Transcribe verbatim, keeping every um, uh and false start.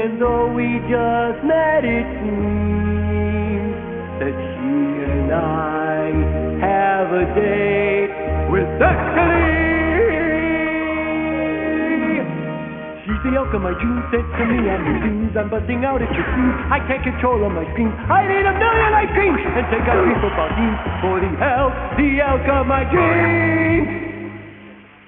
And though we just met, it seems that she and I have a date with destiny. She's the elk of my dreams, sent to me on the scenes. I'm busting out at your seams. I can't control all my screams. I need a million ice creams and take out three football teams for the elk, the elk of my dreams.